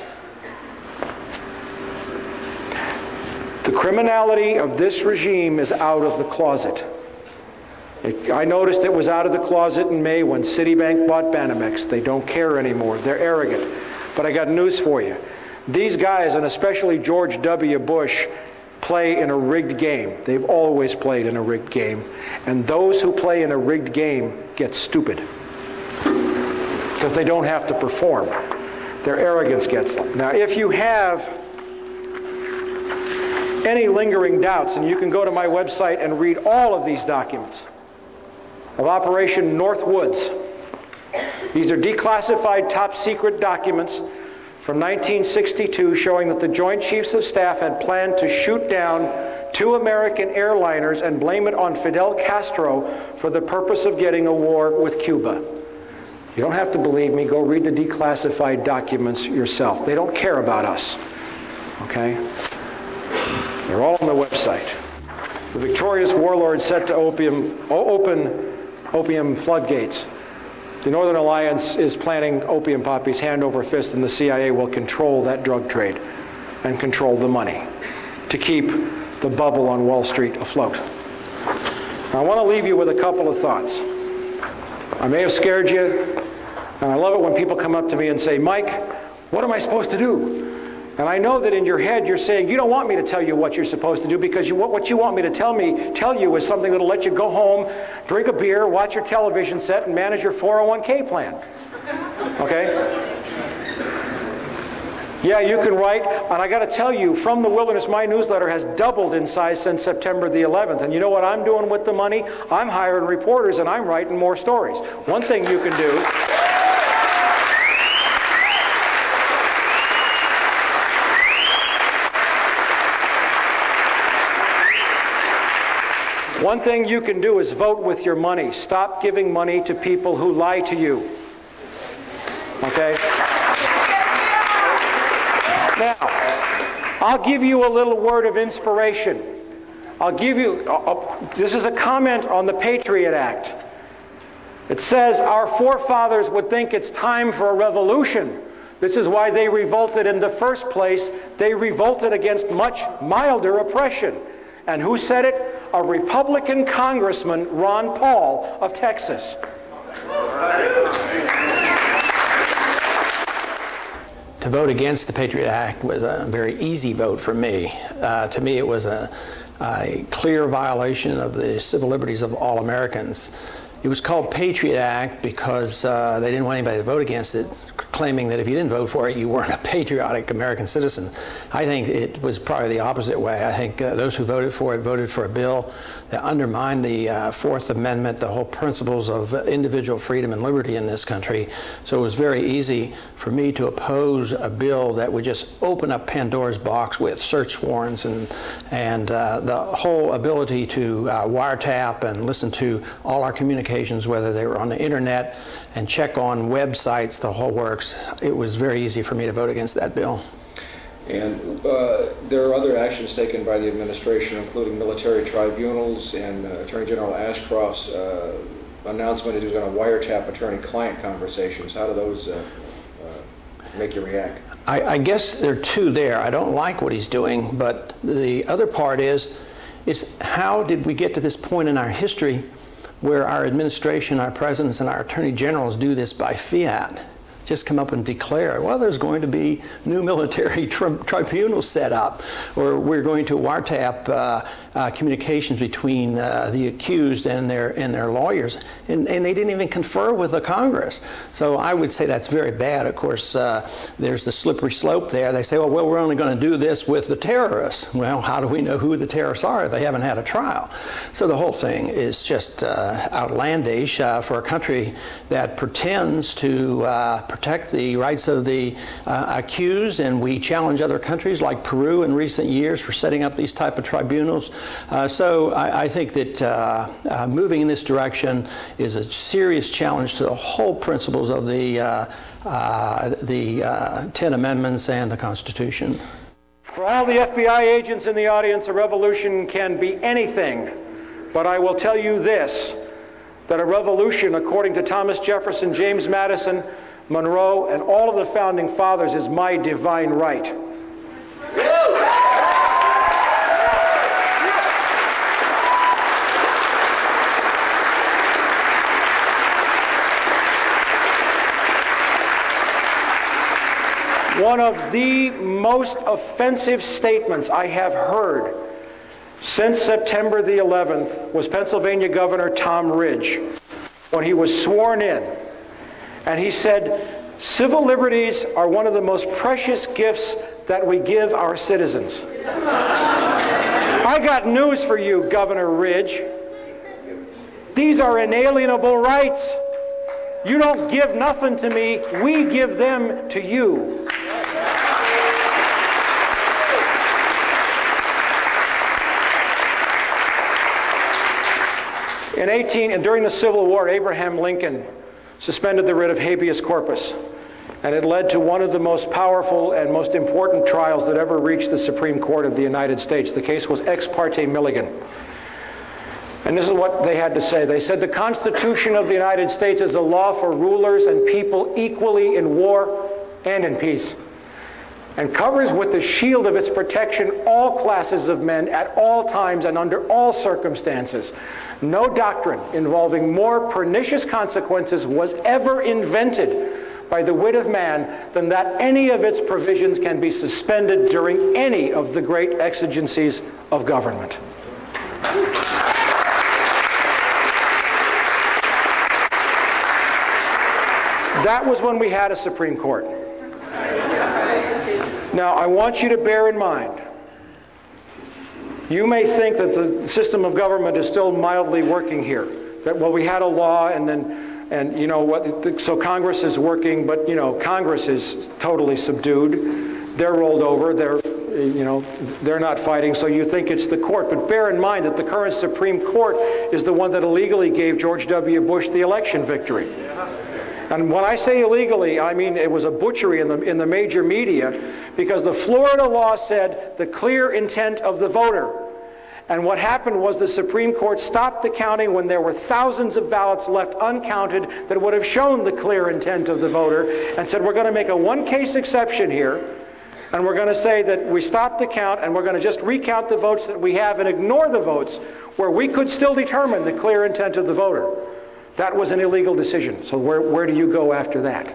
The criminality of this regime is out of the closet. It, I noticed it was out of the closet in May when Citibank bought Banamex. They don't care anymore. They're arrogant. But I got news for you. These guys, and especially George W. Bush, play in a rigged game. They've always played in a rigged game. And those who play in a rigged game get stupid. Because they don't have to perform. Their arrogance gets them. Now, if you have any lingering doubts, and you can go to my website and read all of these documents of Operation Northwoods. These are declassified top secret documents from nineteen sixty-two showing that the Joint Chiefs of Staff had planned to shoot down two American airliners and blame it on Fidel Castro for the purpose of getting a war with Cuba. You don't have to believe me. Go read the declassified documents yourself. They don't care about us. Okay? They're all on the website. The victorious warlord set to opium, open opium floodgates. The Northern Alliance is planting opium poppies hand over fist, and the C I A will control that drug trade and control the money to keep the bubble on Wall Street afloat. Now, I want to leave you with a couple of thoughts. I may have scared you, and I love it when people come up to me and say, Mike, what am I supposed to do? And I know that in your head you're saying, you don't want me to tell you what you're supposed to do, because you, what you want me to tell me, tell you is something that'll let you go home, drink a beer, watch your television set, and manage your four oh one K plan. Okay? Yeah, you can write, and I got to tell you, From the Wilderness, my newsletter has doubled in size since September the eleventh. And you know what I'm doing with the money? I'm hiring reporters and I'm writing more stories. One thing you can do... One thing you can do is vote with your money. Stop giving money to people who lie to you. Okay? Now, I'll give you a little word of inspiration. I'll give you, uh, this is a comment on the Patriot Act. It says, our forefathers would think it's time for a revolution. This is why they revolted in the first place. They revolted against much milder oppression. And who said it? A Republican Congressman, Ron Paul of Texas. To vote against the Patriot Act was a very easy vote for me. Uh, to me, it was a, a clear violation of the civil liberties of all Americans. It was called Patriot Act because uh, they didn't want anybody to vote against it, claiming that if you didn't vote for it, you weren't a patriotic American citizen. I think it was probably the opposite way. I think uh, those who voted for it voted for a bill that undermined the uh, Fourth Amendment, the whole principles of individual freedom and liberty in this country. So it was very easy for me to oppose a bill that would just open up Pandora's box with search warrants and, and uh, the whole ability to uh, wiretap and listen to all our communications, whether they were on the internet, and check on websites, the whole works. It was very easy for me to vote against that bill. And uh, there are other actions taken by the administration, including military tribunals and uh, Attorney General Ashcroft's uh, announcement that he was going to wiretap attorney-client conversations. How do those uh, uh, make you react? I, I guess there are two there. I don't like what he's doing, but the other part is, is how did we get to this point in our history where our administration, our presidents, and our attorney generals do this by fiat? Just come up and declare, well, there's going to be new military tri tribunals set up, or we're going to wiretap uh, uh, communications between uh, the accused and their and their lawyers, and, and they didn't even confer with the Congress. So I would say that's very bad. Of course, uh, there's the slippery slope there. They say, well, well, we're only going to do this with the terrorists. Well, how do we know who the terrorists are if they haven't had a trial? So the whole thing is just uh, outlandish uh, for a country that pretends to uh, protect the rights of the uh, accused, and we challenge other countries like Peru in recent years for setting up these type of tribunals. Uh, so I, I think that uh, uh, moving in this direction is a serious challenge to the whole principles of the, uh, uh, the uh, Ten Amendments and the Constitution. For all the F B I agents in the audience, a revolution can be anything, but I will tell you this, that a revolution, according to Thomas Jefferson, James Madison, Monroe, and all of the founding fathers, is my divine right. One of the most offensive statements I have heard since September the eleventh was Pennsylvania Governor Tom Ridge, when he was sworn in. And he said, civil liberties are one of the most precious gifts that we give our citizens. I got news for you, Governor Ridge. These are inalienable rights. You don't give nothing to me, we give them to you. In eighteen, and during the Civil War, Abraham Lincoln suspended the writ of habeas corpus, and it led to one of the most powerful and most important trials that ever reached the Supreme Court of the United States. The case was Ex parte Milligan. And this is what they had to say. They said, the Constitution of the United States is a law for rulers and people equally in war and in peace, and covers with the shield of its protection all classes of men at all times and under all circumstances. No doctrine involving more pernicious consequences was ever invented by the wit of man than that any of its provisions can be suspended during any of the great exigencies of government. That was when we had a Supreme Court. Now, I want you to bear in mind, you may think that the system of government is still mildly working here. That, well, we had a law and then, and you know what, so Congress is working, but you know, Congress is totally subdued. They're rolled over, they're, you know, they're not fighting, so you think it's the court. But bear in mind that the current Supreme Court is the one that illegally gave George W. Bush the election victory. And when I say illegally, I mean it was a butchery in the, in the major media, because the Florida law said the clear intent of the voter. And what happened was the Supreme Court stopped the counting when there were thousands of ballots left uncounted that would have shown the clear intent of the voter, and said, we're going to make a one-case exception here, and we're going to say that we stopped the count, and we're going to just recount the votes that we have and ignore the votes where we could still determine the clear intent of the voter. That was an illegal decision. So where, where do you go after that?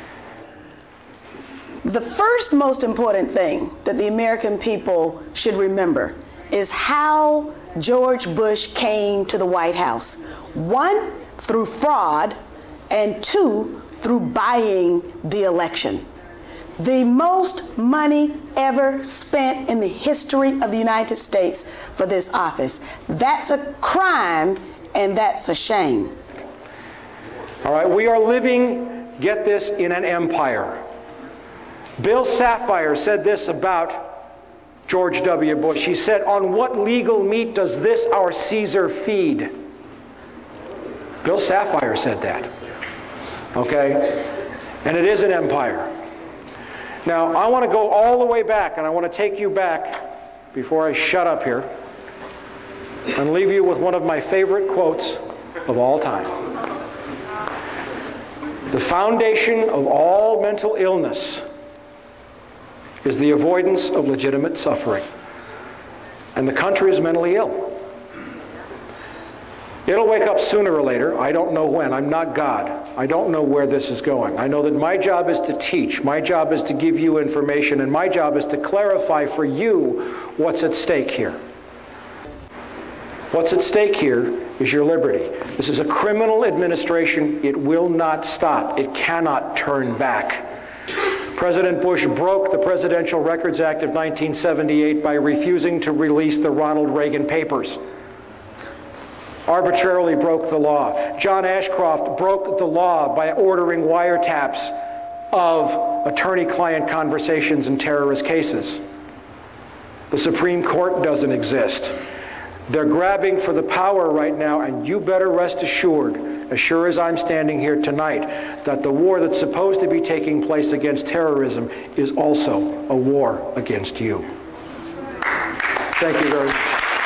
The first most important thing that the American people should remember is how George Bush came to the White House. One, through fraud, and two, through buying the election. The most money ever spent in the history of the United States for this office. That's a crime, and that's a shame. All right, we are living, get this, in an empire. Bill Safire said this about George W. Bush. He said, on what legal meat does this our Caesar feed? Bill Safire said that. Okay? And it is an empire. Now, I want to go all the way back, and I want to take you back before I shut up here and leave you with one of my favorite quotes of all time. The foundation of all mental illness is the avoidance of legitimate suffering. And the country is mentally ill. It'll wake up sooner or later. I don't know when. I'm not God. I don't know where this is going. I know that my job is to teach. My job is to give you information. And my job is to clarify for you what's at stake here. What's at stake here is your liberty. This is a criminal administration. It will not stop. It cannot turn back. President Bush broke the Presidential Records Act of nineteen seventy-eight by refusing to release the Ronald Reagan papers. Arbitrarily broke the law. John Ashcroft broke the law by ordering wiretaps of attorney-client conversations in terrorist cases. The Supreme Court doesn't exist. They're grabbing for the power right now, and you better rest assured, as sure as I'm standing here tonight, that the war that's supposed to be taking place against terrorism is also a war against you. Thank you very much.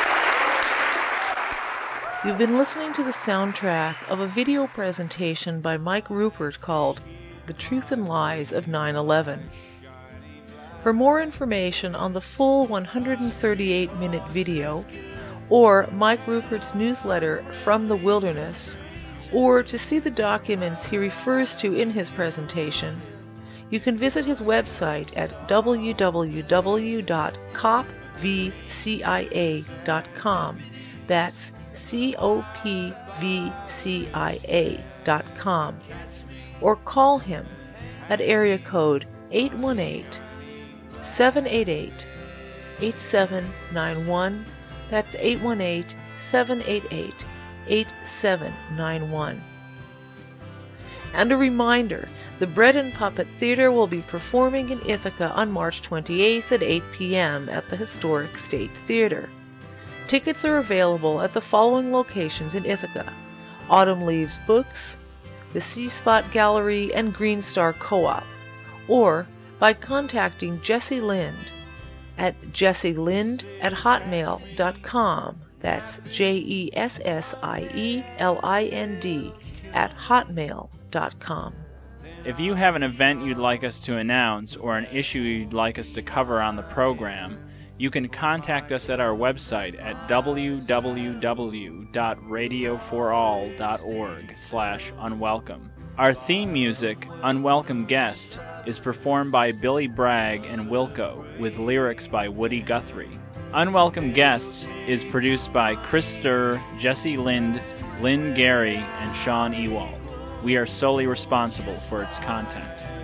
You've been listening to the soundtrack of a video presentation by Mike Rupert called The Truth and Lies of nine eleven. For more information on the full one hundred thirty-eight minute video, or Mike Rupert's newsletter From the Wilderness, or to see the documents he refers to in his presentation, you can visit his website at w w w dot cop v c i a dot com. That's C O P V C I A dot com. Or call him at area code eight one eight, seven eight eight, eight seven nine one. That's eight one eight, seven eight eight, eight seven nine one. And a reminder, the Bread and Puppet Theater will be performing in Ithaca on March twenty-eighth at eight p m at the Historic State Theater. Tickets are available at the following locations in Ithaca: Autumn Leaves Books, the Sea Spot Gallery, and Green Star Co-op, or by contacting Jessie Lind at jessielind at hotmail dot com. That's J E S S I E L I N D at hotmail dot com. If you have an event you'd like us to announce or an issue you'd like us to cover on the program, you can contact us at our website at w w w dot radio for all dot org slash unwelcome. Our theme music, Unwelcome Guest, is performed by Billy Bragg and Wilco, with lyrics by Woody Guthrie. Unwelcome Guests is produced by Chris Sturr, Jessie Lind, Lynn Gary, and Sean Ewald. We are solely responsible for its content.